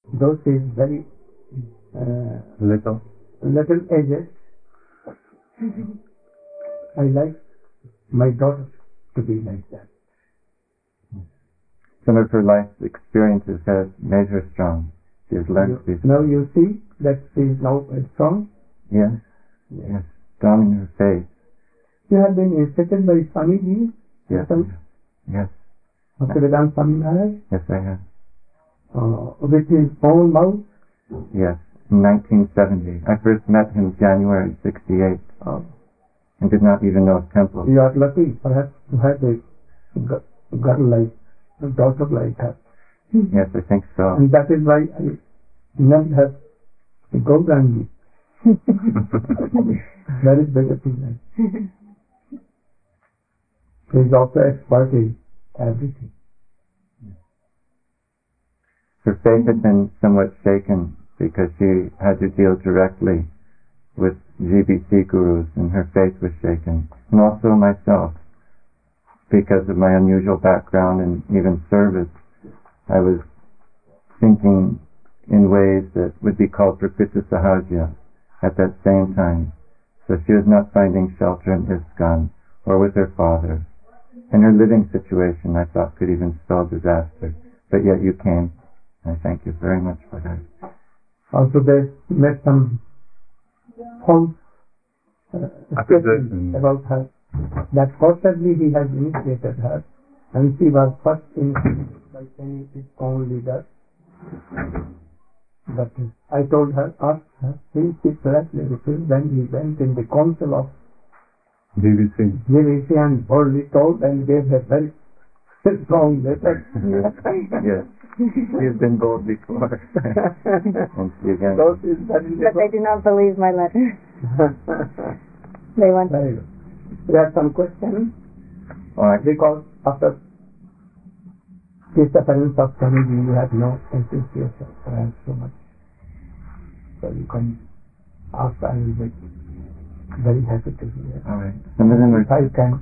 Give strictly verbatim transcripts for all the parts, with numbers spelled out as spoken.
Though she is very uh, little, little aged, I like my daughter to be like that. Some of her life experiences have made her strong. She has learned you, to be. Now you see that she is now very strong. Yes, yes, yes. Strong in her faith. You have been instructed by Swamiji. Yes, yes. Bhaktivedanta Swami Maharaj. Yes, I have. Uh, with his own mouth. Yes, in nineteen seventy. I first met him January sixty-eight, oh. and did not even know his temple. You are lucky, perhaps, to have a girl like, a daughter like her. Yes, I think so. And that is why I named her Gaurangi. That is better thing. She is also expert in everything. Her faith had been somewhat shaken because she had to deal directly with G B C gurus, and her faith was shaken. And also myself, because of my unusual background and even service, I was thinking in ways that would be called Prakriti Sahajya at that same time. So she was not finding shelter in ISKCON or with her father. And her living situation, I thought, could even spell disaster. But yet you came. I thank you very much for that. Also they met some false uh, statements about her. That forcibly he has initiated her, and she was first initiated by any his own leader. But I told her, ask her, he she correctly refused. Then he went in the council of G B C. G B C and boldly told and gave a very strong letter. Yes, yes. He has been bold before. And she again. So but they do not believe my letter. They want. Very good. There are some questions. All right. Because after disappearance of Swamiji, you have no enthusiasm for so much. So you can ask, I will be very happy to hear. All right. Some of them are. If I can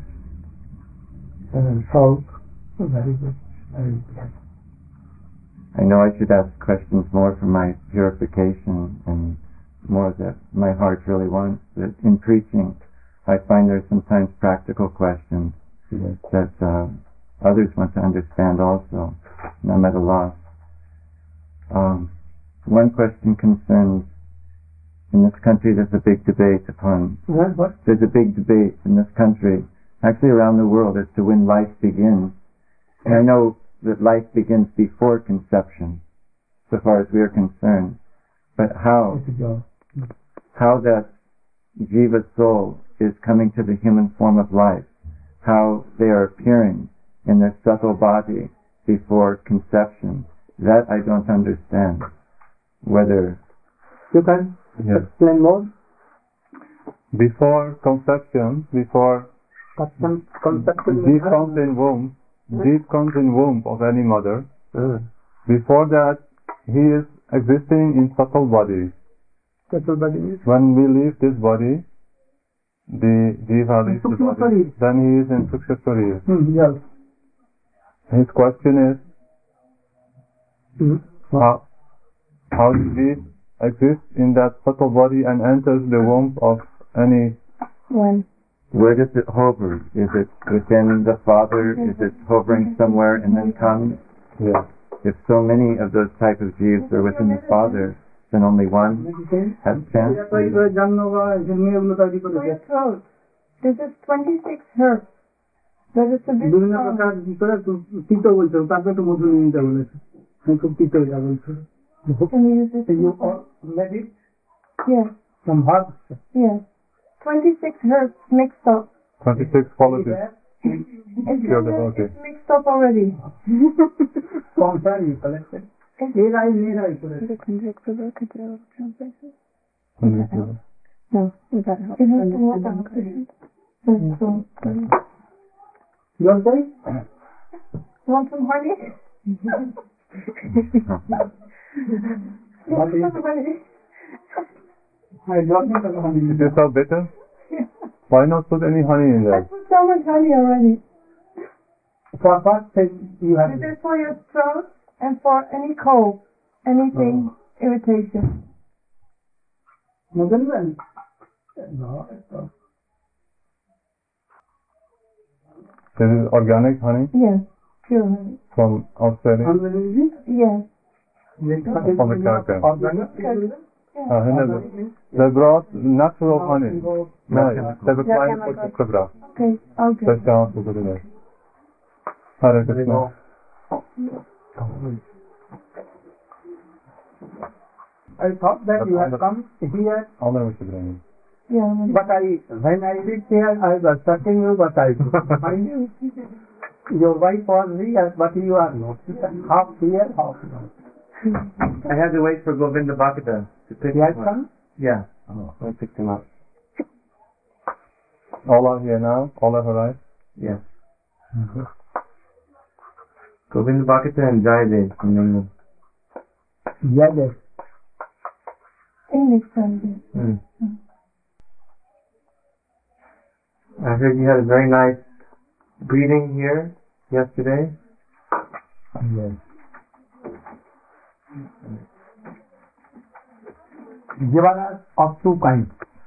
uh, solve, very good. I will be happy. I know I should ask questions more for my purification and more that my heart really wants, but in preaching I find there are sometimes practical questions yes. that uh, others want to understand also, and I'm at a loss. Um, one question concerns, in this country there's a big debate upon, what, what? there's a big debate in this country, actually around the world, as to when life begins. And I know that life begins before conception, so far as we are concerned. But how, how that jiva soul is coming to the human form of life, how they are appearing in their subtle body before conception, that I don't understand. Whether you can yes. explain more? Before conception, before Conception, conception deep comes in womb, deep comes in womb of any mother. Uh. Before that, he is existing in subtle bodies. Subtle bodies. When we leave this body, the jiva leaves the body, then he is in Suksha Sharira. Mm, yes. His question is, mm. how, how does he exist in that subtle body and enters the womb of any... When? Where does it hover? Is it within the father? Is it hovering somewhere and then comes? Yes. If so many of those type of jivas are within the father, then only one has chance. This is twenty-six hertz. That is a bit Can you use this? You all made it? Yes. From heart? Yes. twenty-six hertz mixed up. twenty-six qualities. It's, Sure, okay. it's mixed up already. From where you collected? Nera is Nera is correct. No, you got it. It has to work on questions. You want to Want some honey? What is honey? I don't know the honey. Is this all bitter? Why not put any honey in I there? put so much honey already. For what thing you have? This is for your throat and for any cold. anything, irritation. Mughal no. This is organic honey Yes, pure honey. from Australia. Unwillingly? Yes. From the character. Organic? Uh, هنا they brought natural honey. No, they were trying for the Kubra. Okay, okay. Let's go on to the next. Hare Krishna. I thought that you had come here, Honor we should bring. Yeah, honey. but I, when I reached here, I was searching you, but I couldn't find you. Your wife was here, but you are not. Half here, half not. I had to wait for Govinda Bhakata to pick He has him up. come? Yeah. Oh. I picked him up. All are here now? All have arrived? Yes. Govinda Bhakata and Jayadev from England. Yes, yes. English Sunday. Mm. I heard you had a very nice greeting here yesterday. Yes. Jivanas of two kinds.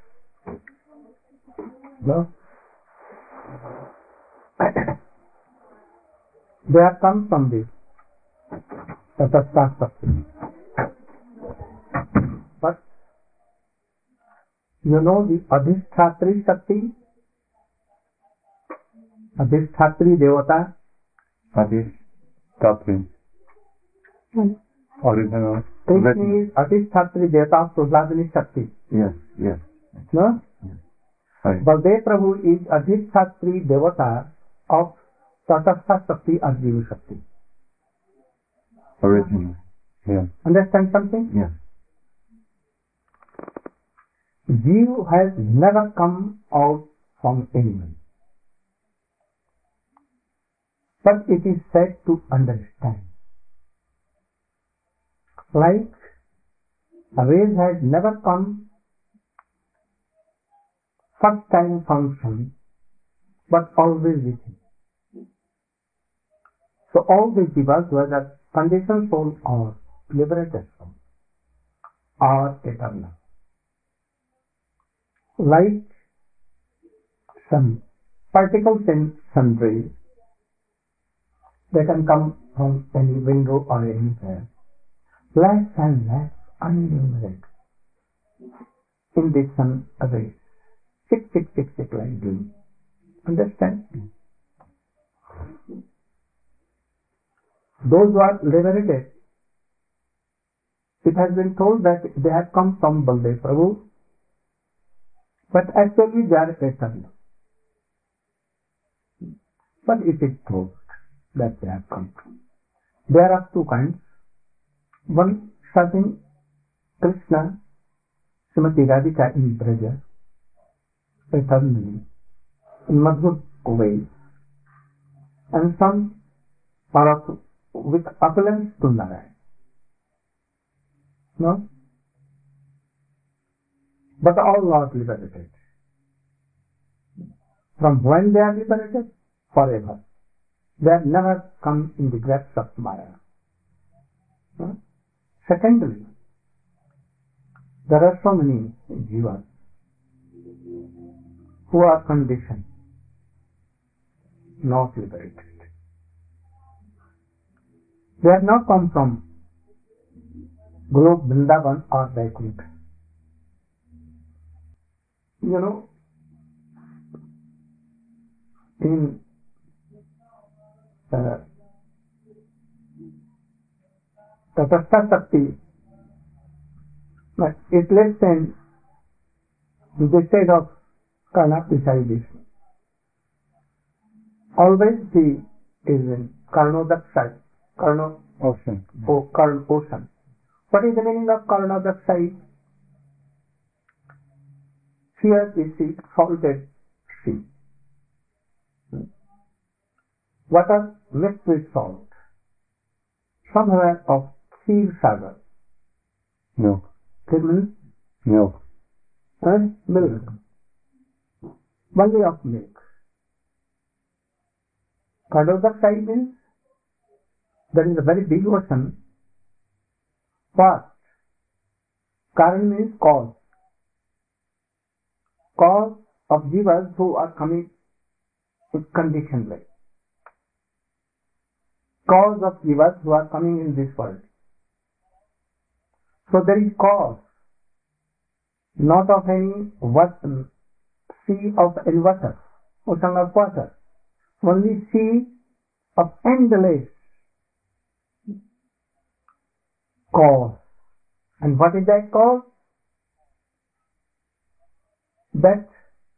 No? They have come from the Tatastha Shakti. But you know the Adhisthatri Shakti? Adhisthatri Devata? Adish. Tatri. Mm. Original. Krishna is Adhisthatri Devata Prahladini Shakti. Yes, yes. No? Right. Baldev Prabhu is Adhisthatri Devata of Tatastha Shakti Arjuna Shakti. Original. Yeah. Understand something? Yes. Jeev has never come out from anyone. But it is said to understand. Like a race has never come first time function, but always with him. So all the jivas, whether conditioned soul or liberated soul, are eternal. Like some particles in sun rays, they can come from any window or anywhere. Less and less unlimited in the sun rays. Tick, tick, tick, tick, like doing. Understand? Those who are liberated, it has been told that they have come from Baldev Prabhu, but actually they are eternal. But it is told that they have come from. There are two kinds. One serving Krishna, Srimati Radhika in Braja, eternally, in Madhur way, and some are of, with opulence to Narayan. No? But all not liberated. From when they are liberated? Forever. They have never come in the grasp of Maya. No? Secondly, there are so many jivas who are conditioned, not liberated. They have not come from Golok, Vrindavan or Vaikuntha. You know, in uh, Tatastha Shakti, but it lives in the state of Karna beside Vishnu. Always he is in Karnodak side, Karno, Ocean. oh, Karn, ocean. What is the meaning of Karnodak side? Here we see salted sea. Water mixed with salt. Somewhere of Kheer Sagar. Milk. Kheer means Milk. and milk. Only of milk. Karnodak side means there is a very big ocean First, Karan means cause. Cause of jivas who are coming conditionally. Cause of jivas who are coming in this world. So there is cause, not of any what, sea of any water, ocean of water, only sea of endless cause. And what is that cause? That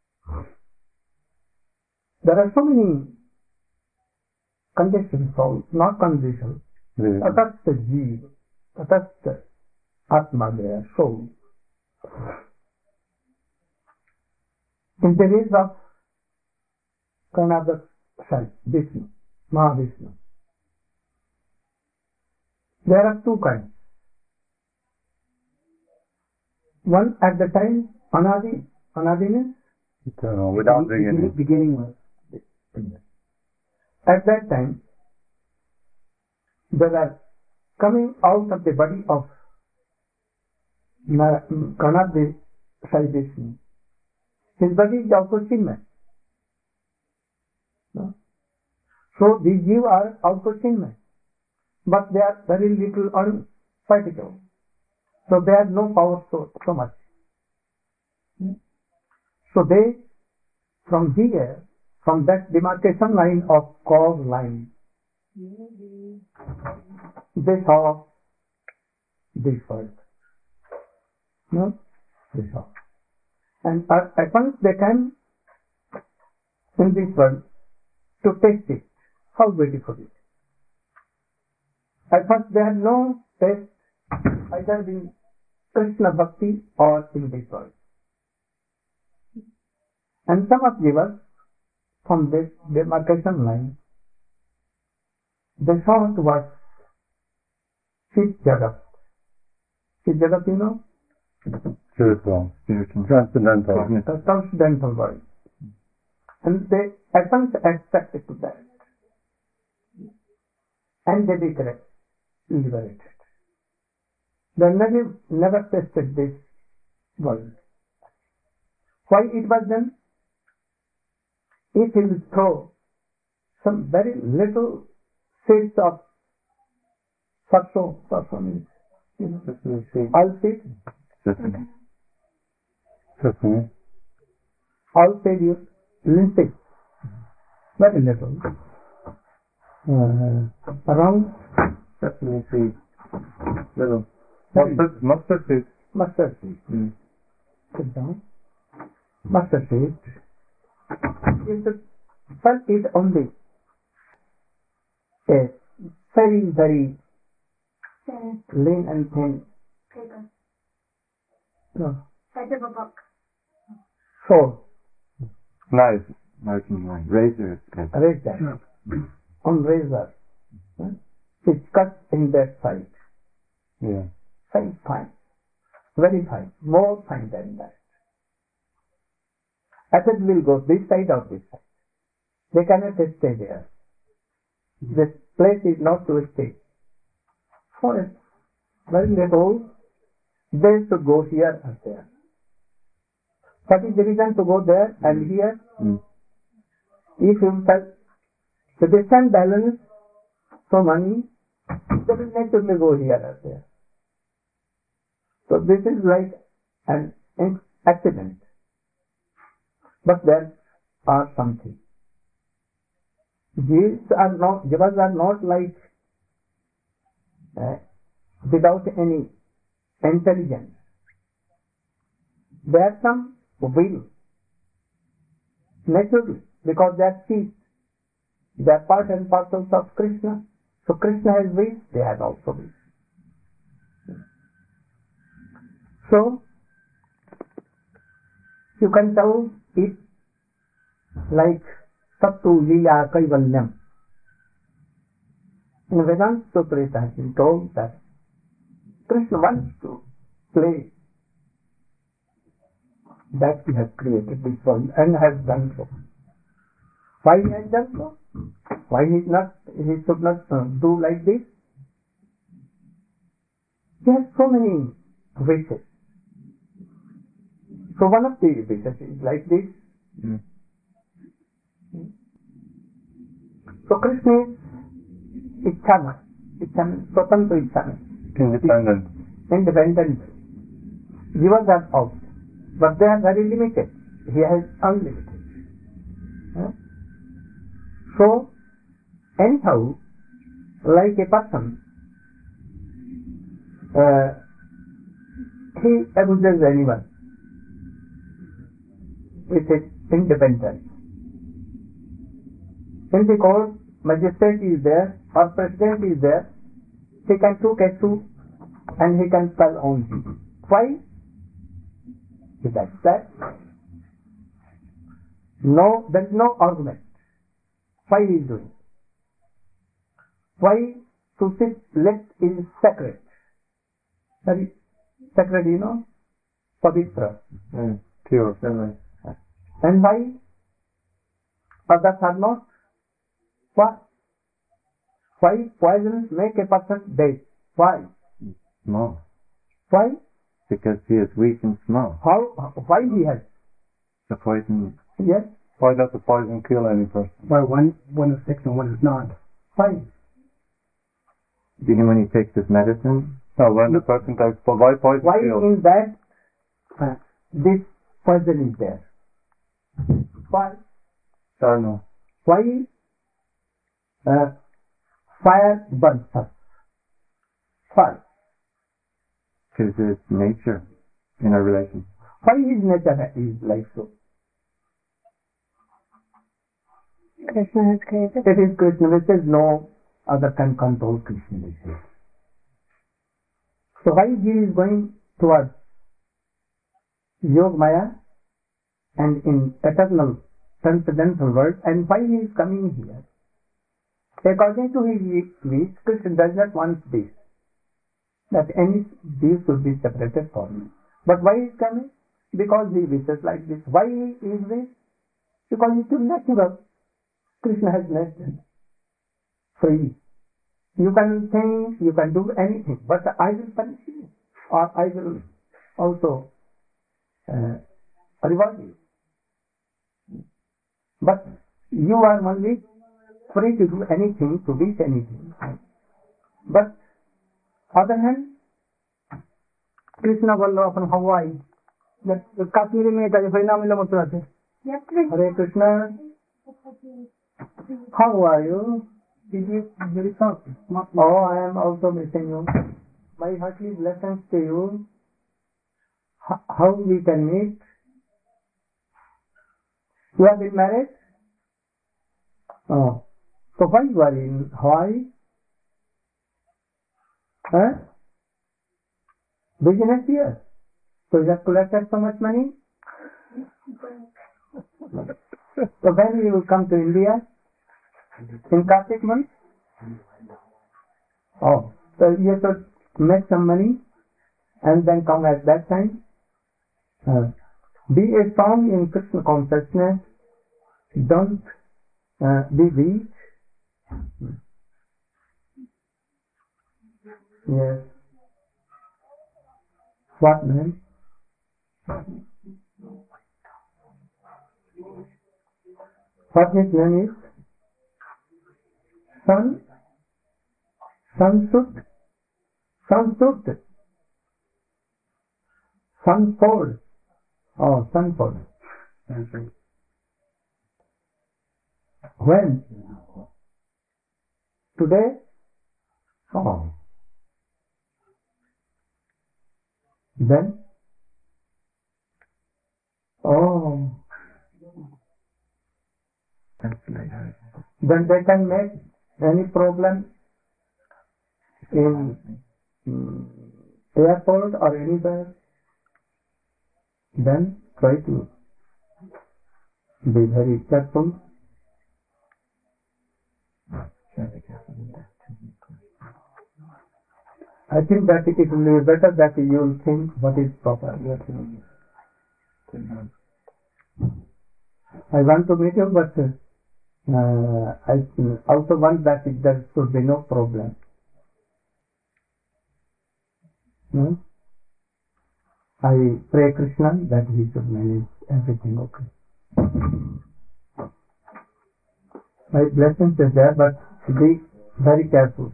there are so many conditioned souls, not conditioned. Tatastha jeev, tatastha atma, their soul. In the rays of Karnataka side, Vishnu, Mahavishnu, there are two kinds. One at the time, Anadi, Anadi means eternal, without beginning. beginning was. At that time, there are coming out of the body of Karnataka side Vishnu. His body is also Chinmay. No? So these jivas are also Chinmay, but they are very little unfighting. So they have no power so, so much. So they, from here, from that demarcation line of cause line, they saw this world. No? They saw. And at once they came in this world to taste it. How beautiful it is. At first they had no taste either in Krishna Bhakti or in this world. And some of jivas from this demarcation line, they saw towards Chit Jagat. Chit Jagat, you know? Spiritual, spiritual, transcendental. The transcendental world. And they at once attracted to that. And they became liberated. They never, never tasted this world. Why it was done? If he will throw some very little seeds of sarso, sarso means, you know, all seeds, sesame. Sesame. all failures, linseed, very little, uh, around Sesame seed. Little. Mustard, mustard seed. mustard seed. Mm. Sit down. Mustard seed. You should felt it only a very, very Thin. lean and thin. Paper. No. Size of a book. So, Nice. Marking line. Razor. Yes. raise that. On razor. Huh? It's cut in that side. Yeah. Very fine. Very fine. More fine than that. Acid will go this side or this side. They cannot stay there. This place is not to stay. For a very little, they should go here or there. What is the reason to go there and here? Mm. If you felt the distance balance, so money, they will naturally go here or there. So this is like an accident. But there are something. These are not, jivas are not like uh, without any intelligence. There are some will, naturally, because they are seeds. They are part and parcels of Krishna. So Krishna has will, they have also will. So, you can tell it like Sattu Lila Kaivalyam. In Vedanta Sutra it has been told that Krishna wants to play that he has created this world and has done so. Why he has done so? Why he not he should not uh, do like this? he has so many wishes. So one of the wishes is like this. Mm. So Krishna is Ichchana, Ichchana, Swatantra Ichchana. Independent. Independent. Jivas are out, but they are very limited. He has unlimited. Huh? So, anyhow, like a person, uh, he abuses anyone with his independence. In the court, magistrate is there or president is there, he can took a suit and he can spell on him. Why? He does that. No, there is no argument. Why he is doing? Why to sit left is sacred? Very sacred, you know? Pavitra. Mm. Pure. And why others are not? Why? Why poisons make a person dead? Why? Small. Why? Because he is weak and small. How? Why he has? The poison. Yes. Why does the poison kill any person? Why one one is sick and one is not? Why? Do you know when he takes his medicine? No, when the person takes po- why poison Why kills? in that uh, this poison is there? Why? Don't know. Why uh, fire burns us? Why? Because it's nature in our relation. Why his nature is like so? Krishna has created. It is Krishna, which is no other can control Krishna. This is. So why he is going towards Yog Maya and in eternal transcendental world, and why he is coming here? According to his wish, Krishna does not want this, that any these should be separated from him. But why he is coming? Because he wishes like this. Why he is this? Because it is natural. Krishna has made them free. You can think, you can do anything, but I will punish you, or I will also uh, reward you. But you are only free to do anything, to wish anything. But other hand, Krishna बोल अपन हवाई जब काश्मीरी में का परिणाम मिला मतलब है Hare Krishna, how are you? Did you very soft? Oh, I am also missing you. My heartly blessings to you. H- how we can meet? You have been married? Oh, so why you are in Hawaii? Huh? Business here. So you have collected so much money? So when you will come to India? In Kartik month? Oh, so you have to make some money and then come at that time. Uh, be a strong in Krishna consciousness. Don't uh, be weak. Yes. What name? What his name is? Sun? Sunsut? Sunsut? Sunford? Oh, Sunford. When? Today? Oh. Then? Oh. Then they can make any problem in mm, airport or anywhere. Then try to be very careful. I think that it will be better that you will think what is proper. I want to meet you, but uh, I also want that there should be no problem. Hmm? I pray Krishna that he should manage everything okay. My blessings is there, but be very careful.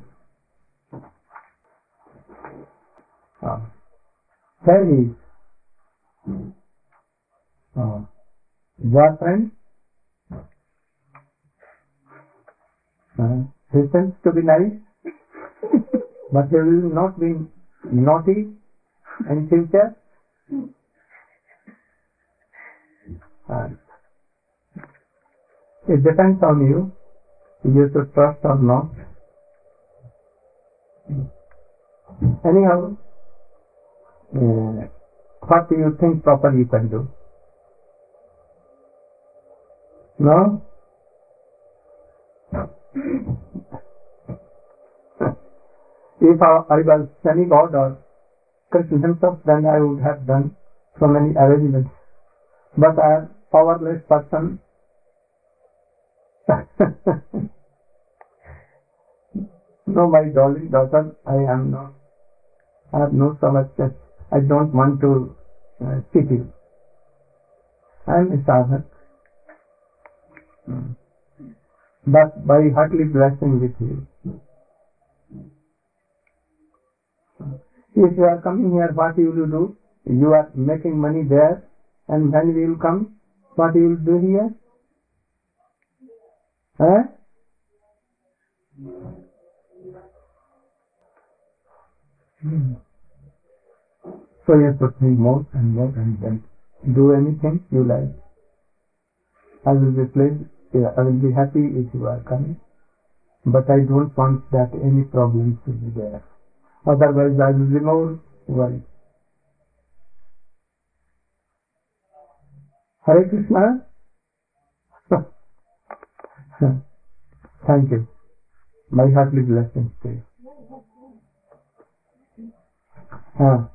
Uh, there he is. Uh, boyfriend. Uh, he seems to be nice, but he will not be naughty in future. Uh, it depends on you. You should trust or not. Anyhow, uh, what do you think proper you can do? No? If I, I was semi-God or Krishna himself, then I would have done so many arrangements. But I am a powerless person. No, my darling daughter, I am not. I have no so much sense. I don't want to uh, cheat you. I am a sadhak. Mm. But by heartily blessing with you. If you are coming here, what you will do? You are making money there, and when you will come, what you will do here? Huh? Hmm. So you should think more and more and then do anything you like. I will be pleased, I will be happy if you are coming, but I don't want that any problems will be there. Otherwise I will be more worried. Hare Krishna. Thank you. My heartly blessings to you. Ah.